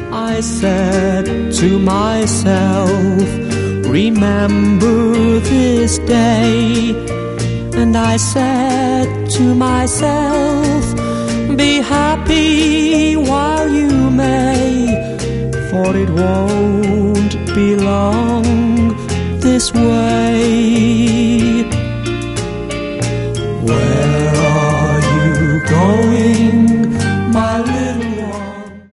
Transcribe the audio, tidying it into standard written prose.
I said to myself, remember this day. And I said to myself, be happy while you may, for it won't be long this way.